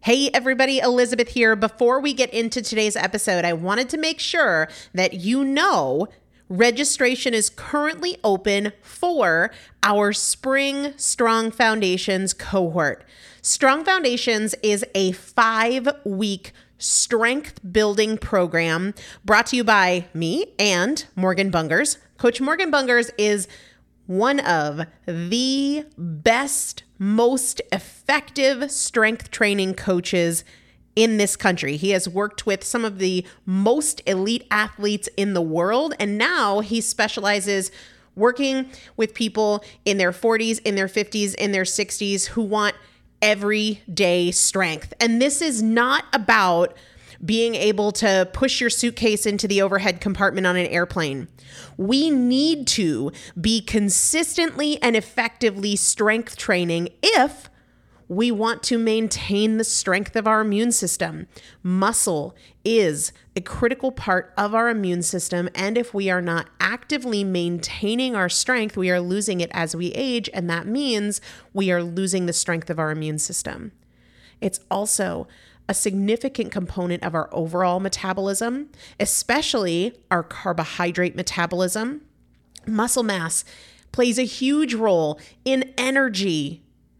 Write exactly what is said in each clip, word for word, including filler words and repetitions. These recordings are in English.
Hey everybody, Elizabeth here. Before we get into today's episode, I wanted to make sure that you know registration is currently open for our Spring Strong Foundations cohort. Strong Foundations is a five-week strength building program brought to you by me and Morgan Bungers. Coach Morgan Bungers is one of the best, most effective strength training coaches in this country. He has worked with some of the most elite athletes in the world, and now he specializes working with people in their forties, in their fifties, in their sixties who want everyday strength. And this is not about being able to push your suitcase into the overhead compartment on an airplane. We need to be consistently and effectively strength training if we want to maintain the strength of our immune system. Muscle is a critical part of our immune system, and if we are not actively maintaining our strength, we are losing it as we age, and that means we are losing the strength of our immune system. It's also a significant component of our overall metabolism, especially our carbohydrate metabolism. Muscle mass plays a huge role in energy,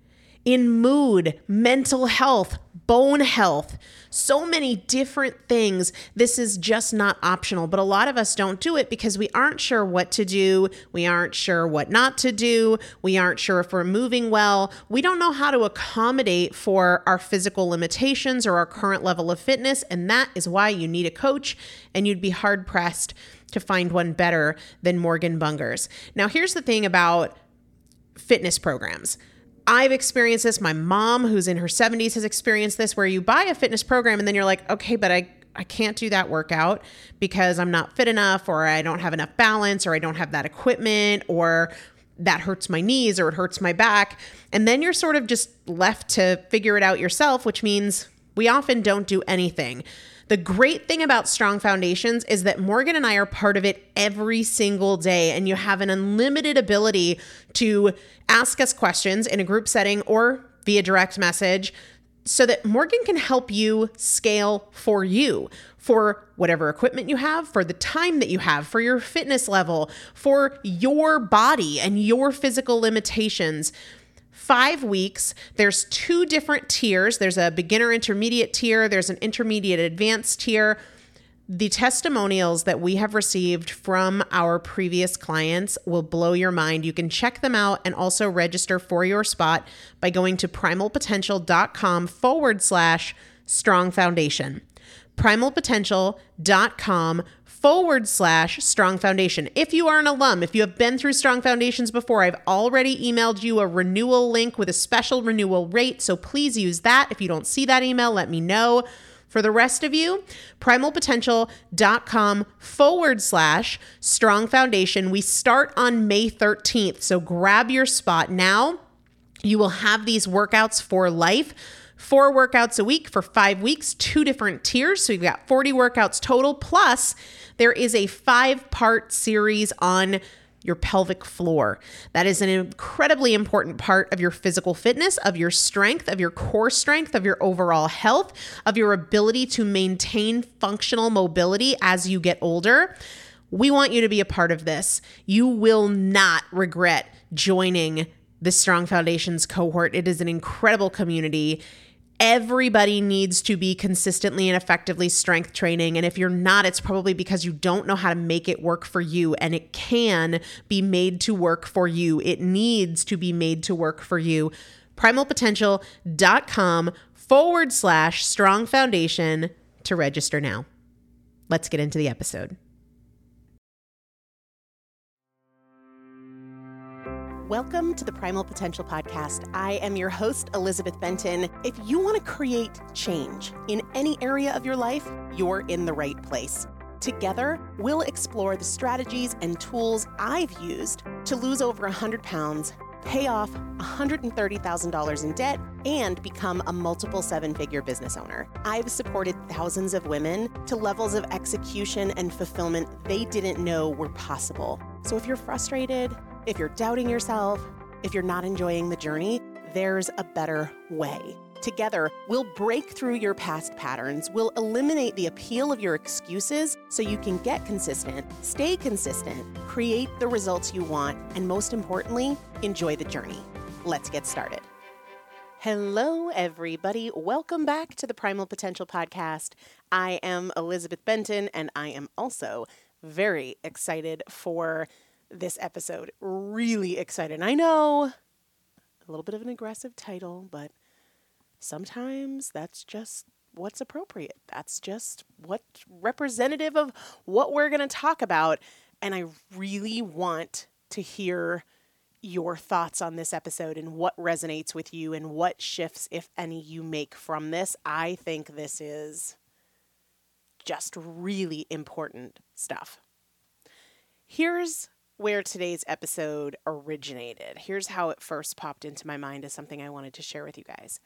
in mood, mental health, bone health, so many different things. This is just not optional, but a lot of us don't do it because we aren't sure what to do. We aren't sure what not to do. We aren't sure if we're moving well. We don't know how to accommodate for our physical limitations or our current level of fitness, and that is why you need a coach, and you'd be hard-pressed to find one better than Morgan Bungers. Now, here's the thing about fitness programs. I've experienced this. My mom, who's in her seventies, has experienced this, where you buy a fitness program and then you're like, okay, but I, I can't do that workout because I'm not fit enough, or I don't have enough balance, or I don't have that equipment, or that hurts my knees, or it hurts my back. And then you're sort of just left to figure it out yourself, which means we often don't do anything. The great thing about Strong Foundations is that Morgan and I are part of it every single day, and you have an unlimited ability to ask us questions in a group setting or via direct message so that Morgan can help you scale for you, for whatever equipment you have, for the time that you have, for your fitness level, for your body and your physical limitations. Five weeks, there's two different tiers. There's a beginner intermediate tier. There's an intermediate advanced tier. The testimonials that we have received from our previous clients will blow your mind. You can check them out and also register for your spot by going to primalpotential.com forward slash strong foundation. primalpotential.com forward slash strong foundation. If you are an alum, if you have been through Strong Foundations before, I've already emailed you a renewal link with a special renewal rate. So please use that. If you don't see that email, let me know. For the rest of you, primalpotential.com forward slash strong foundation. We start on May thirteenth. So grab your spot now. You will have these workouts for life. Four workouts a week for five weeks, two different tiers. So you've got forty workouts total. Plus, there is a five-part series on your pelvic floor. That is an incredibly important part of your physical fitness, of your strength, of your core strength, of your overall health, of your ability to maintain functional mobility as you get older. We want you to be a part of this. You will not regret joining the Strong Foundations cohort. It is an incredible community. Everybody needs to be consistently and effectively strength training. And if you're not, it's probably because you don't know how to make it work for you. And it can be made to work for you. It needs to be made to work for you. primalpotential.com forward slash strong foundation to register now. Let's get into the episode. Welcome to the Primal Potential Podcast. I am your host, Elizabeth Benton. If you want to create change in any area of your life, you're in the right place. Together, we'll explore the strategies and tools I've used to lose over one hundred pounds, pay off one hundred thirty thousand dollars in debt, and become a multiple seven-figure business owner. I've supported thousands of women to levels of execution and fulfillment they didn't know were possible. So if you're frustrated, if you're doubting yourself, if you're not enjoying the journey, there's a better way. Together, we'll break through your past patterns, we'll eliminate the appeal of your excuses so you can get consistent, stay consistent, create the results you want, and most importantly, enjoy the journey. Let's get started. Hello, everybody. Welcome back to the Primal Potential Podcast. I am Elizabeth Benton, and I am also very excited for this episode. Really excited. I know, a little bit of an aggressive title, but sometimes that's just what's appropriate. That's just what's representative of what we're going to talk about. And I really want to hear your thoughts on this episode and what resonates with you and what shifts, if any, you make from this. I think this is just really important stuff. Here's where today's episode originated. Here's how it first popped into my mind as something I wanted to share with you guys.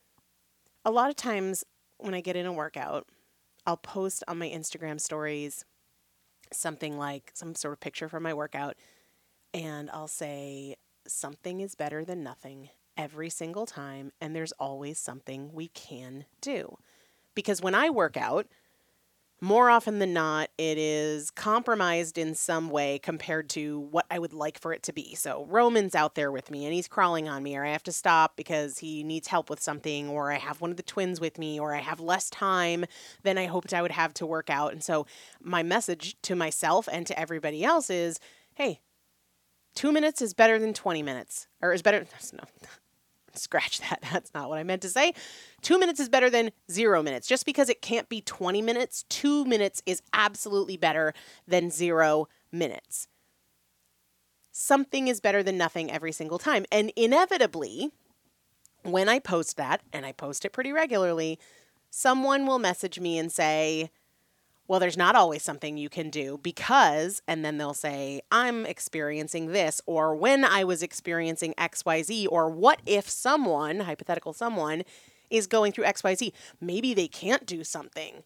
A lot of times when I get in a workout, I'll post on my Instagram stories something like some sort of picture from my workout, and I'll say something is better than nothing every single time, and there's always something we can do. Because when I work out, more often than not, it is compromised in some way compared to what I would like for it to be. So Roman's out there with me and he's crawling on me, or I have to stop because he needs help with something, or I have one of the twins with me, or I have less time than I hoped I would have to work out. And so my message to myself and to everybody else is, hey, two minutes is better than twenty minutes, or is better. No. Scratch that. That's not what I meant to say. Two minutes is better than zero minutes. Just because it can't be twenty minutes, two minutes is absolutely better than zero minutes. Something is better than nothing every single time. And inevitably, when I post that, and I post it pretty regularly, someone will message me and say, well, there's not always something you can do because, and then they'll say, I'm experiencing this, or when I was experiencing X Y Z, or what if someone, hypothetical someone, is going through X Y Z? Maybe they can't do something.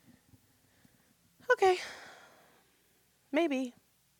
Okay, maybe.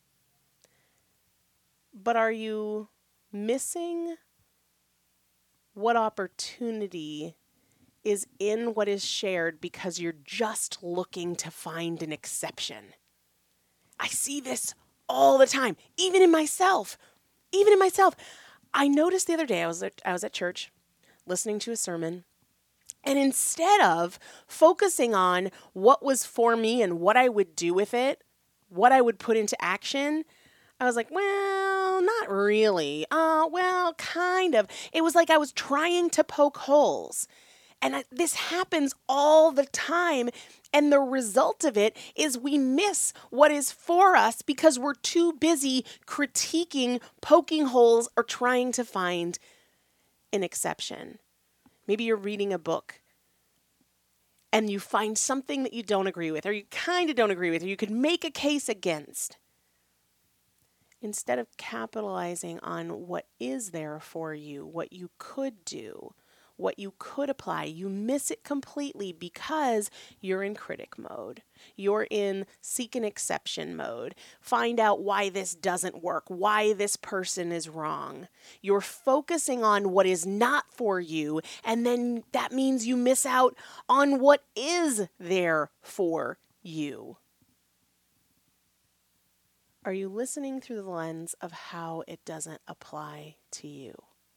But are you missing what opportunity is in what is shared because you're just looking to find an exception? I see this all the time, even in myself, even in myself. I noticed the other day, I was at, I was at church listening to a sermon, and instead of focusing on what was for me and what I would do with it, what I would put into action, I was like, well, not really. Uh, well, kind of. It was like I was trying to poke holes. And I, this happens all the time. And the result of it is we miss what is for us because we're too busy critiquing, poking holes, or trying to find an exception. Maybe you're reading a book and you find something that you don't agree with, or you kind of don't agree with, or you could make a case against. Instead of capitalizing on what is there for you, what you could do, what you could apply, you miss it completely because you're in critic mode. You're in seek an exception mode. Find out why this doesn't work, why this person is wrong. You're focusing on what is not for you, and then that means you miss out on what is there for you. Are you listening through the lens of how it doesn't apply to you?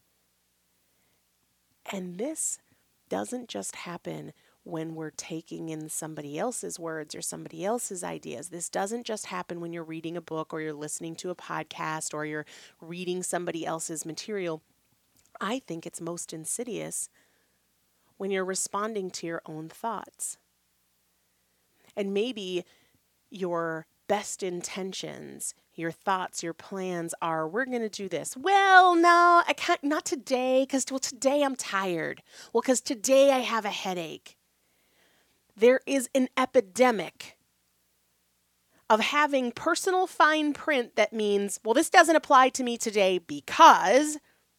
And this doesn't just happen when we're taking in somebody else's words or somebody else's ideas. This doesn't just happen when you're reading a book or you're listening to a podcast or you're reading somebody else's material. I think it's most insidious when you're responding to your own thoughts. And maybe your best intentions, your thoughts, your plans are, we're going to do this. Well, no, I can't, not today, because well, today I'm tired. Well, because today I have a headache. There is an epidemic of having personal fine print that means, well, this doesn't apply to me today because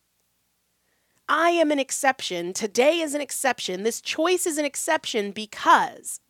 I am an exception. Today is an exception. This choice is an exception because.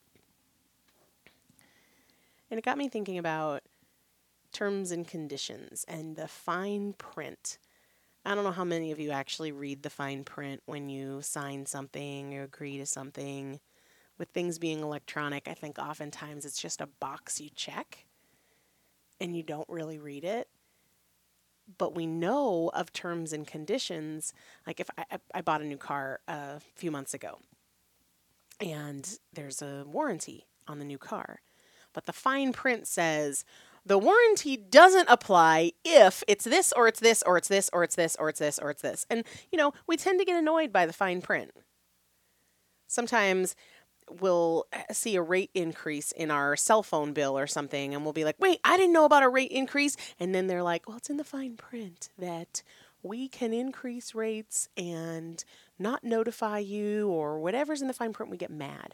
And it got me thinking about terms and conditions and the fine print I don't know how many of you actually read the fine print when you sign something or agree to something. With things being electronic, I think oftentimes it's just a box you check and you don't really read it. But we know of terms and conditions. Like if I, I bought a new car a few months ago and there's a warranty on the new car, but the fine print says the warranty doesn't apply if it's this or it's this or it's this or it's this or it's this or it's this. And, you know, we tend to get annoyed by the fine print. Sometimes we'll see a rate increase in our cell phone bill or something, and we'll be like, wait, I didn't know about a rate increase. And then they're like, well, it's in the fine print that we can increase rates and not notify you, or whatever's in the fine print, we get mad.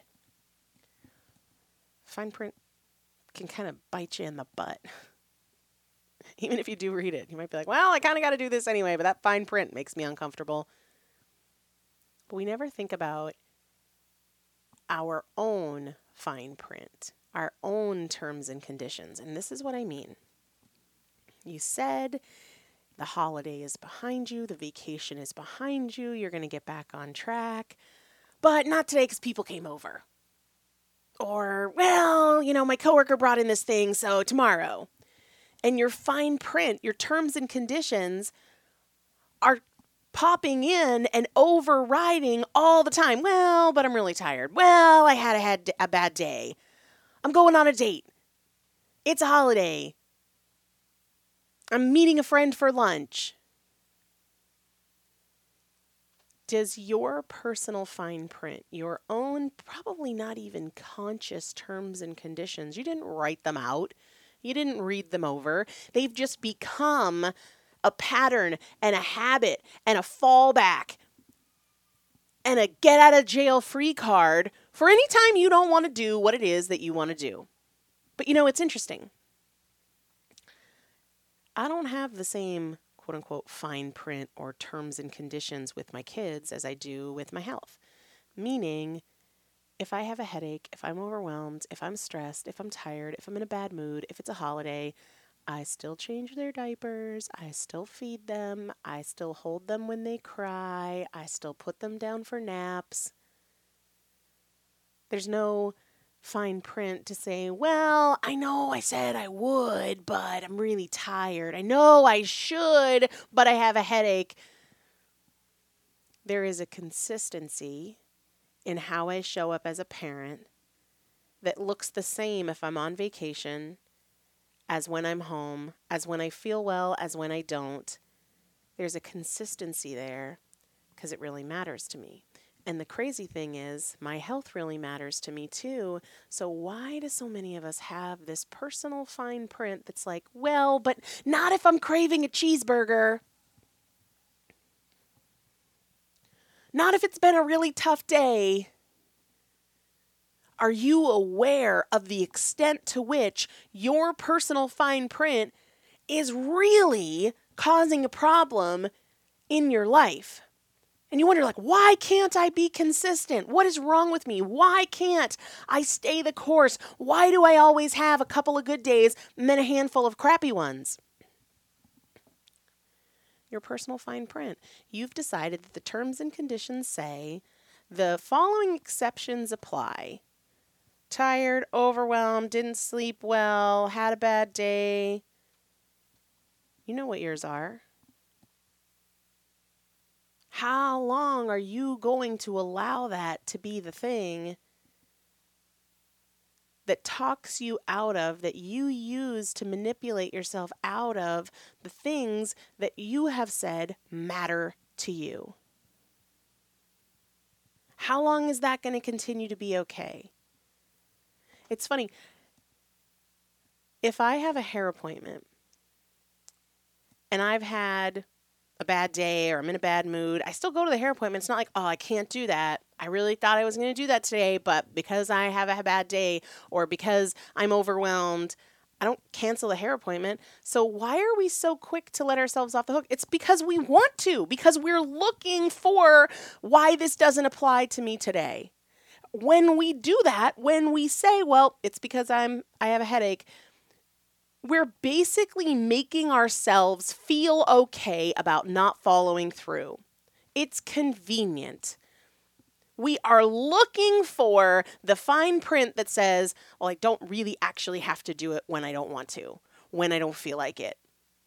Fine print can kind of bite you in the butt. Even if you do read it, you might be like, well, I kind of got to do this anyway, but that fine print makes me uncomfortable. But we never think about our own fine print, our own terms and conditions. And this is what I mean. You said the holiday is behind you, the vacation is behind you, you're going to get back on track, but not today because people came over. Or, well, you know, my coworker brought in this thing, so tomorrow. And your fine print, your terms and conditions are popping in and overriding all the time. Well, but I'm really tired. Well, I had a, had a bad day. I'm going on a date. It's a holiday. I'm meeting a friend for lunch. Does your personal fine print, your own, probably not even conscious terms and conditions, you didn't write them out, you didn't read them over, they've just become a pattern and a habit and a fallback and a get out of jail free card for any time you don't want to do what it is that you want to do. But you know, it's interesting. I don't have the same quote unquote fine print or terms and conditions with my kids as I do with my health. Meaning, if I have a headache, if I'm overwhelmed, if I'm stressed, if I'm tired, if I'm in a bad mood, if it's a holiday, I still change their diapers, I still feed them, I still hold them when they cry, I still put them down for naps. There's no fine print to say, well, I know I said I would, but I'm really tired. I know I should, but I have a headache. There is a consistency in how I show up as a parent that looks the same if I'm on vacation, as when I'm home, as when I feel well, as when I don't. There's a consistency there because it really matters to me. And the crazy thing is, my health really matters to me too. So why do so many of us have this personal fine print that's like, well, but not if I'm craving a cheeseburger. Not if it's been a really tough day. Are you aware of the extent to which your personal fine print is really causing a problem in your life? And you wonder, like, why can't I be consistent? What is wrong with me? Why can't I stay the course? Why do I always have a couple of good days and then a handful of crappy ones? Your personal fine print. You've decided that the terms and conditions say the following exceptions apply. Tired, overwhelmed, didn't sleep well, had a bad day. You know what yours are. How long are you going to allow that to be the thing that talks you out of, that you use to manipulate yourself out of the things that you have said matter to you? How long is that going to continue to be okay? It's funny. If I have a hair appointment and I've had a bad day or I'm in a bad mood, I still go to the hair appointment. It's not like, oh, I can't do that. I really thought I was going to do that today, but because I have a bad day or because I'm overwhelmed, I don't cancel the hair appointment. So why are we so quick to let ourselves off the hook? It's because we want to, because we're looking for why this doesn't apply to me today. When we do that, when we say, well, it's because I'm I have a headache, we're basically making ourselves feel okay about not following through. It's convenient. We are looking for the fine print that says, well, I don't really actually have to do it when I don't want to, when I don't feel like it.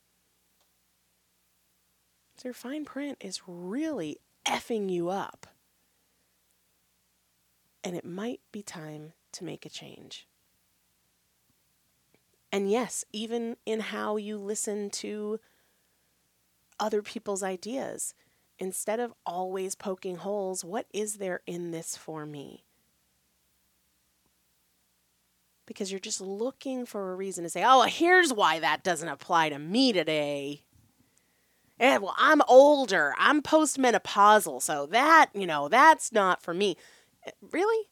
So your fine print is really effing you up. And it might be time to make a change. And yes, even in how you listen to other people's ideas, instead of always poking holes, what is there in this for me? Because you're just looking for a reason to say, oh, here's why that doesn't apply to me today. Yeah, well, I'm older. I'm postmenopausal, so that, you know, that's not for me. Really?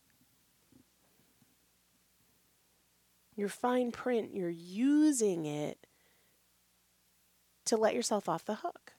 Your fine print, you're using it to let yourself off the hook.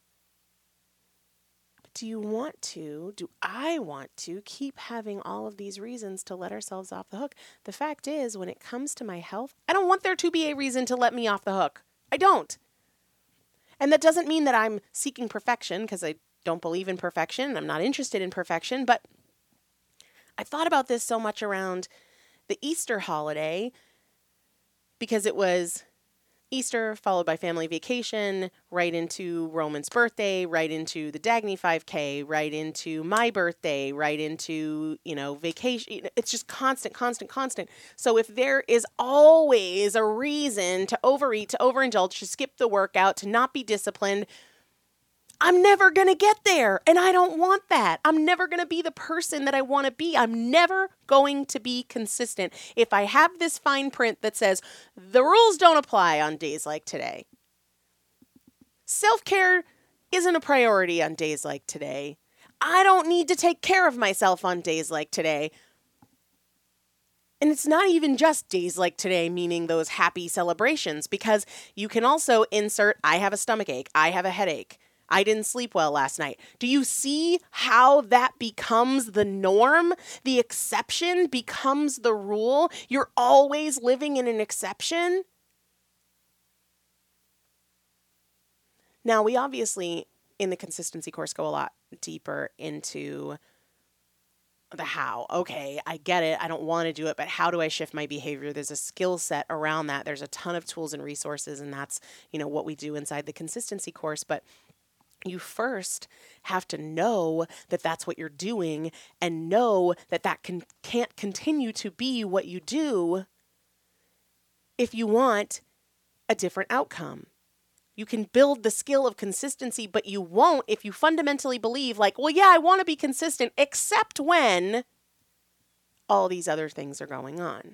Do you want to, do I want to keep having all of these reasons to let ourselves off the hook? The fact is, when it comes to my health, I don't want there to be a reason to let me off the hook. I don't. And that doesn't mean that I'm seeking perfection, because I don't believe in perfection. I'm not interested in perfection. But I thought about this so much around the Easter holiday, because it was Easter followed by family vacation, right into Roman's birthday, right into the Dagny five K, right into my birthday, right into, you know, vacation. It's just constant, constant, constant. So if there is always a reason to overeat, to overindulge, to skip the workout, to not be disciplined, I'm never going to get there. And I don't want that. I'm never going to be the person that I want to be. I'm never going to be consistent if I have this fine print that says the rules don't apply on days like today. Self-care isn't a priority on days like today. I don't need to take care of myself on days like today. And it's not even just days like today, meaning those happy celebrations, because you can also insert, I have a stomach ache, I have a headache, I didn't sleep well last night. Do you see how that becomes the norm? The exception becomes the rule. You're always living in an exception. Now, we obviously, in the consistency course, go a lot deeper into the how. Okay, I get it. I don't want to do it, but how do I shift my behavior? There's a skill set around that. There's a ton of tools and resources, and that's, you know, what we do inside the consistency course. But you first have to know that that's what you're doing, and know that that can, can't continue to be what you do if you want a different outcome. You can build the skill of consistency, but you won't if you fundamentally believe like, well, yeah, I want to be consistent, except when all these other things are going on.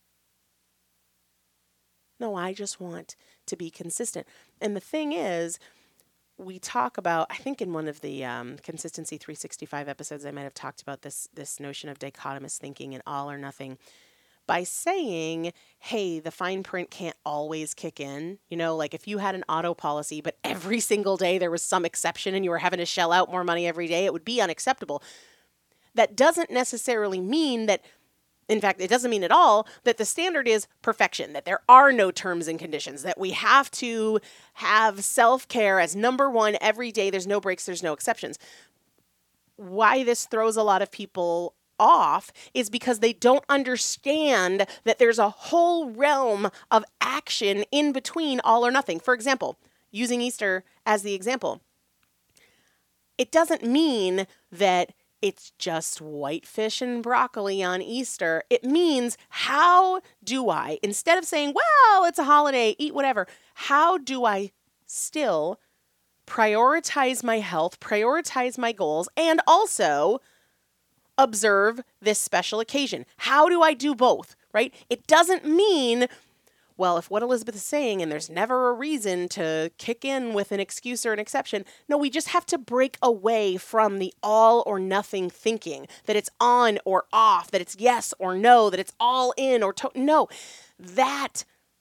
No, I just want to be consistent. And the thing is, we talk about, I think in one of the um, Consistency three sixty-five episodes, I might have talked about this, this notion of dichotomous thinking and all or nothing. By saying, hey, the fine print can't always kick in. You know, like if you had an auto policy, but every single day there was some exception and you were having to shell out more money every day, it would be unacceptable. That doesn't necessarily mean that, in fact, it doesn't mean at all that the standard is perfection, that there are no terms and conditions, that we have to have self-care as number one every day. There's no breaks, there's no exceptions. Why this throws a lot of people off is because they don't understand that there's a whole realm of action in between all or nothing. For example, using Easter as the example, it doesn't mean that it's just white fish and broccoli on Easter. It means, how do I, instead of saying, well, it's a holiday, eat whatever, how do I still prioritize my health, prioritize my goals, and also observe this special occasion? How do I do both, right? It doesn't mean, well, if what Elizabeth is saying and there's never a reason to kick in with an excuse or an exception. No, we just have to break away from the all or nothing thinking, that it's on or off, that it's yes or no, that it's all in or to- no. That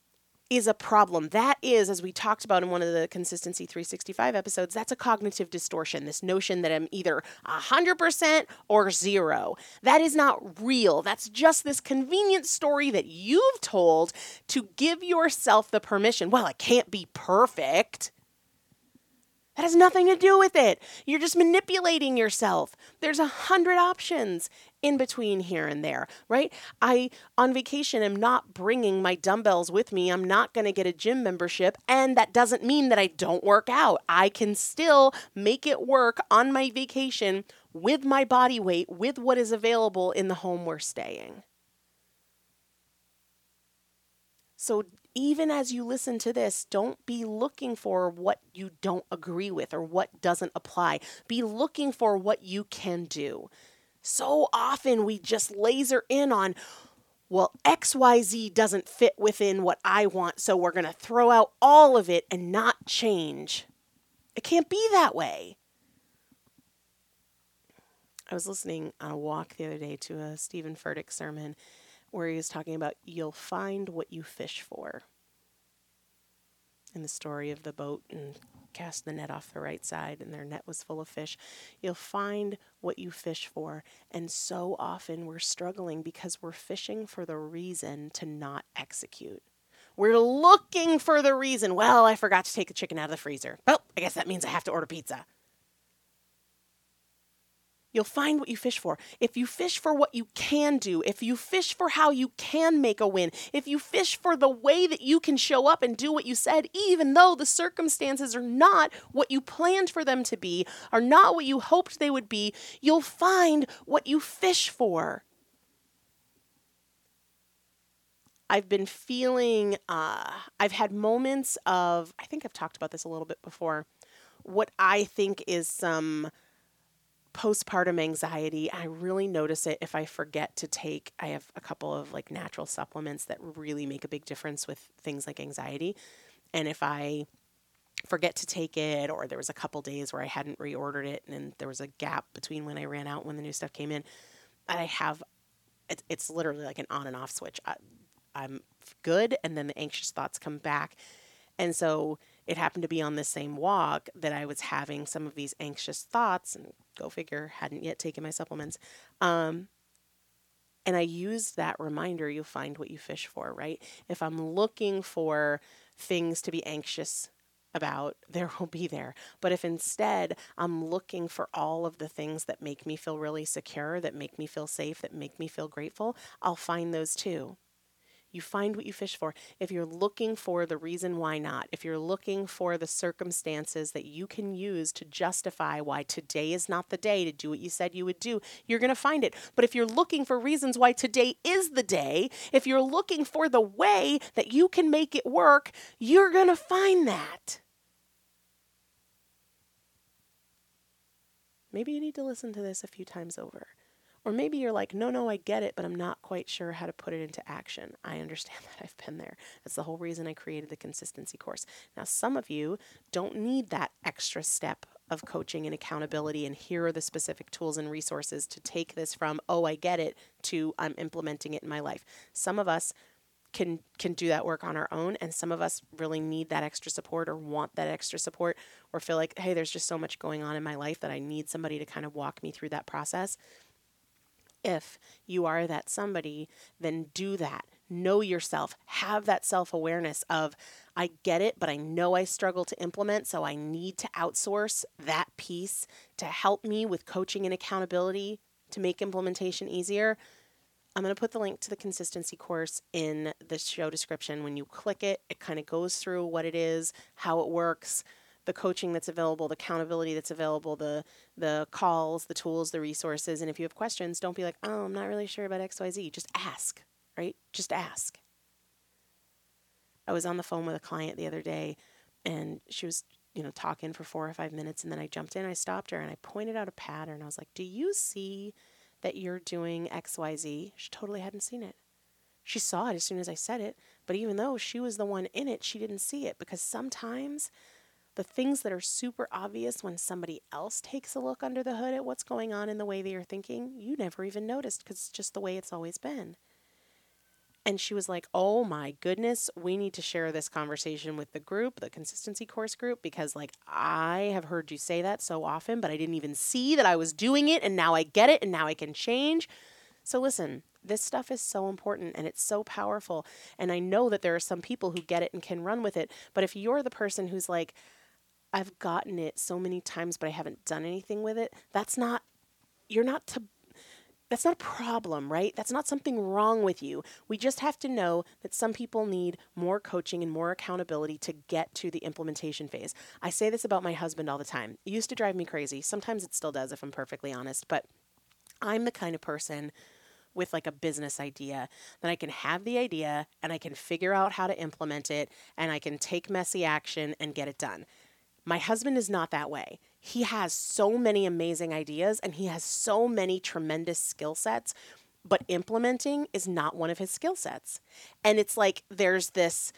is a problem. That is, as we talked about in one of the Consistency three sixty-five episodes, that's a cognitive distortion, this notion that I'm either one hundred percent or zero. That is not real. That's just this convenient story that you've told to give yourself the permission. Well, it can't be perfect. That has nothing to do with it. You're just manipulating yourself. There's a hundred options in between here and there, right? I, on vacation, am not bringing my dumbbells with me. I'm not going to get a gym membership. And that doesn't mean that I don't work out. I can still make it work on my vacation with my body weight, with what is available in the home we're staying. So even as you listen to this, don't be looking for what you don't agree with or what doesn't apply. Be looking for what you can do. So often we just laser in on, well, X Y Z doesn't fit within what I want, so we're going to throw out all of it and not change. It can't be that way. I was listening on a walk the other day to a Stephen Furtick sermon where he was talking about you'll find what you fish for. In the story of the boat and cast the net off the right side and their net was full of fish. You'll find what you fish for. And so often we're struggling because we're fishing for the reason to not execute. We're looking for the reason. Well, I forgot to take the chicken out of the freezer. Well, I guess that means I have to order pizza. You'll find what you fish for. If you fish for what you can do, if you fish for how you can make a win, if you fish for the way that you can show up and do what you said, even though the circumstances are not what you planned for them to be, are not what you hoped they would be, you'll find what you fish for. I've been feeling, uh, I've had moments of, I think I've talked about this a little bit before, what I think is some postpartum anxiety. I really notice it if I forget to take, I have a couple of like natural supplements that really make a big difference with things like anxiety. And if I forget to take it, or there was a couple days where I hadn't reordered it and there was a gap between when I ran out and when the new stuff came in, I have, it, it's literally like an on and off switch. I, I'm good. And then the anxious thoughts come back. And so it happened to be on the same walk that I was having some of these anxious thoughts, and go figure, hadn't yet taken my supplements. Um, and I used that reminder, you'll find what you fish for, right? If I'm looking for things to be anxious about, there will be there. But if instead I'm looking for all of the things that make me feel really secure, that make me feel safe, that make me feel grateful, I'll find those too. You find what you fish for. If you're looking for the reason why not, if you're looking for the circumstances that you can use to justify why today is not the day to do what you said you would do, you're going to find it. But if you're looking for reasons why today is the day, if you're looking for the way that you can make it work, you're going to find that. Maybe you need to listen to this a few times over. Or maybe you're like, no, no, I get it, but I'm not quite sure how to put it into action. I understand that. I've been there. That's the whole reason I created the consistency course. Now, some of you don't need that extra step of coaching and accountability, and here are the specific tools and resources to take this from, oh, I get it, to I'm implementing it in my life. Some of us can can do that work on our own, and some of us really need that extra support or want that extra support or feel like, hey, there's just so much going on in my life that I need somebody to kind of walk me through that process. If you are that somebody, then do that. Know yourself. Have that self-awareness of, I get it, but I know I struggle to implement, so I need to outsource that piece to help me with coaching and accountability to make implementation easier. I'm going to put the link to the consistency course in the show description. When you click it, it kind of goes through what it is, how it works, the coaching that's available, the accountability that's available, the the calls, the tools, the resources. And if you have questions, don't be like, oh, I'm not really sure about X Y Z. Just ask, right? Just ask. I was on the phone with a client the other day, and she was, you know, talking for four or five minutes, and then I jumped in, I stopped her, and I pointed out a pattern. I was like, do you see that you're doing X Y Z? She totally hadn't seen it. She saw it as soon as I said it, but even though she was the one in it, she didn't see it, because sometimes the things that are super obvious when somebody else takes a look under the hood at what's going on in the way that you're thinking, you never even noticed because it's just the way it's always been. And she was like, oh my goodness, we need to share this conversation with the group, the consistency course group, because like I have heard you say that so often, but I didn't even see that I was doing it. And now I get it. And now I can change. So listen, this stuff is so important and it's so powerful. And I know that there are some people who get it and can run with it. But if you're the person who's like, I've gotten it so many times, but I haven't done anything with it, that's not, you're not to That's not a problem, right? That's not something wrong with you. We just have to know that some people need more coaching and more accountability to get to the implementation phase. I say this about my husband all the time. It used to drive me crazy. Sometimes it still does, if I'm perfectly honest. But I'm the kind of person with like a business idea that I can have the idea and I can figure out how to implement it and I can take messy action and get it done. My husband is not that way. He has so many amazing ideas and he has so many tremendous skill sets, but implementing is not one of his skill sets. And it's like there's this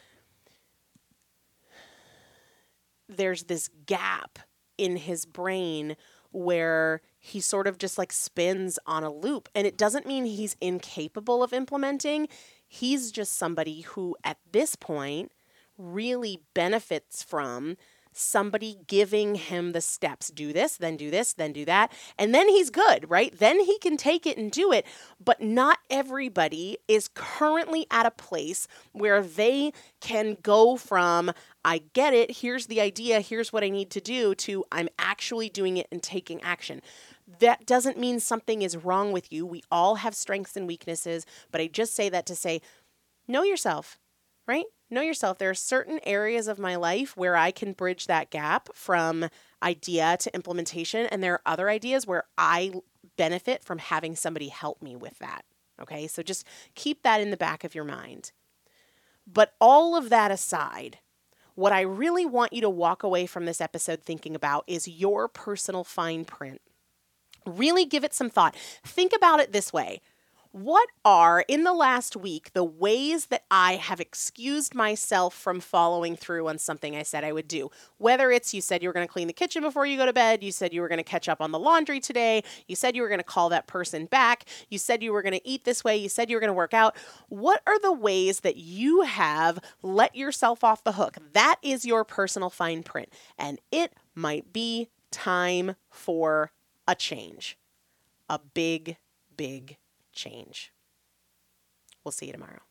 there's this gap in his brain where he sort of just like spins on a loop. And it doesn't mean he's incapable of implementing. He's just somebody who at this point really benefits from somebody giving him the steps. Do this, then do this, then do that. And then he's good, right? Then he can take it and do it. But not everybody is currently at a place where they can go from, I get it, here's the idea, here's what I need to do, to I'm actually doing it and taking action. That doesn't mean something is wrong with you. We all have strengths and weaknesses, but I just say that to say, know yourself, right? Know yourself. There are certain areas of my life where I can bridge that gap from idea to implementation. And there are other ideas where I benefit from having somebody help me with that. Okay. So just keep that in the back of your mind. But all of that aside, what I really want you to walk away from this episode thinking about is your personal fine print. Really give it some thought. Think about it this way. What are, in the last week, the ways that I have excused myself from following through on something I said I would do? Whether it's you said you were going to clean the kitchen before you go to bed, you said you were going to catch up on the laundry today, you said you were going to call that person back, you said you were going to eat this way, you said you were going to work out. What are the ways that you have let yourself off the hook? That is your personal fine print, and it might be time for a change. A big, big change. We'll see you tomorrow.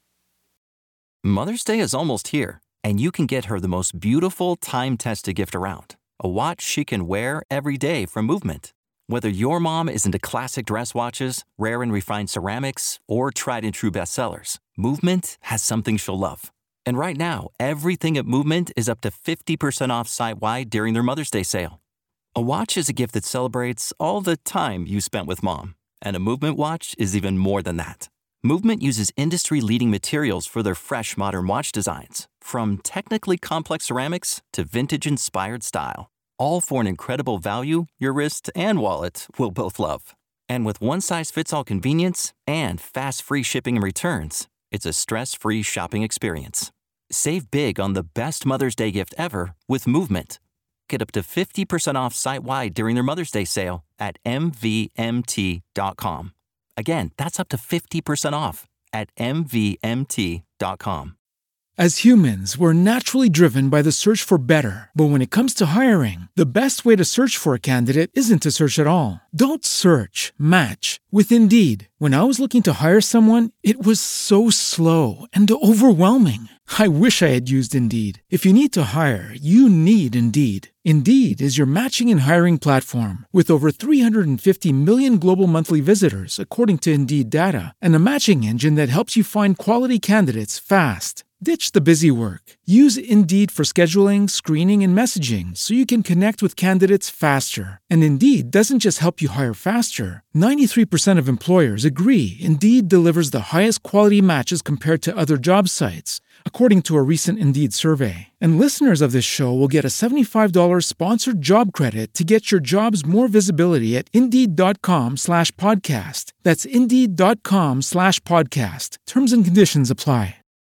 Mother's Day is almost here, and you can get her the most beautiful time-tested gift around, a watch she can wear every day from Movement. Whether your mom is into classic dress watches, rare and refined ceramics, or tried-and-true bestsellers, Movement has something she'll love. And right now, everything at Movement is up to fifty percent off site-wide during their Mother's Day sale. A watch is a gift that celebrates all the time you spent with mom. And a Movement watch is even more than that. Movement uses industry-leading materials for their fresh modern watch designs, from technically complex ceramics to vintage-inspired style, all for an incredible value your wrist and wallet will both love. And with one-size-fits-all convenience and fast free shipping and returns, it's a stress-free shopping experience. Save big on the best Mother's Day gift ever with Movement. Get up to fifty percent off site-wide during their Mother's Day sale at m v m t dot com. Again, that's up to fifty percent off at m v m t dot com. As humans, we're naturally driven by the search for better. But when it comes to hiring, the best way to search for a candidate isn't to search at all. Don't search, match with Indeed. When I was looking to hire someone, it was so slow and overwhelming. I wish I had used Indeed. If you need to hire, you need Indeed. Indeed is your matching and hiring platform with over three hundred fifty million global monthly visitors, according to Indeed data, and a matching engine that helps you find quality candidates fast. Ditch the busy work. Use Indeed for scheduling, screening, and messaging so you can connect with candidates faster. And Indeed doesn't just help you hire faster. ninety-three percent of employers agree Indeed delivers the highest quality matches compared to other job sites, according to a recent Indeed survey. And listeners of this show will get a seventy-five dollars sponsored job credit to get your jobs more visibility at Indeed.com slash podcast. That's Indeed.com slash podcast. Terms and conditions apply.